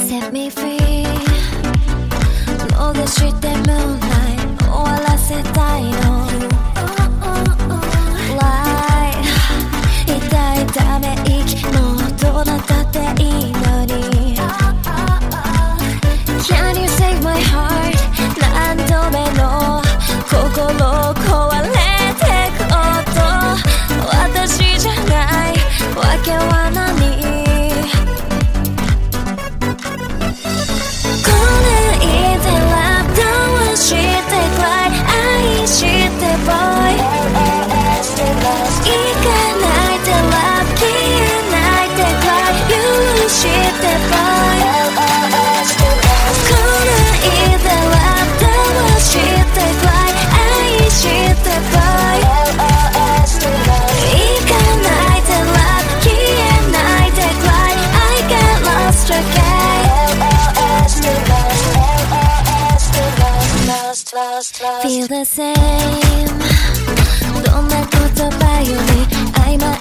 Set me free 逃して Moonlight 終わらせたいの Lie 痛いため息もうどうなったっていいのに Can you save my heart 何度目の心壊れてく音私じゃないわけは何来ないでラブダウンしてくらい愛して boy 行かないでラブ消えないでくらい許して boy 来ないでラブダウンしてくらい愛して boy 行かないでラブ消えないでくらい I get lost again Feel the same どんな言葉より曖昧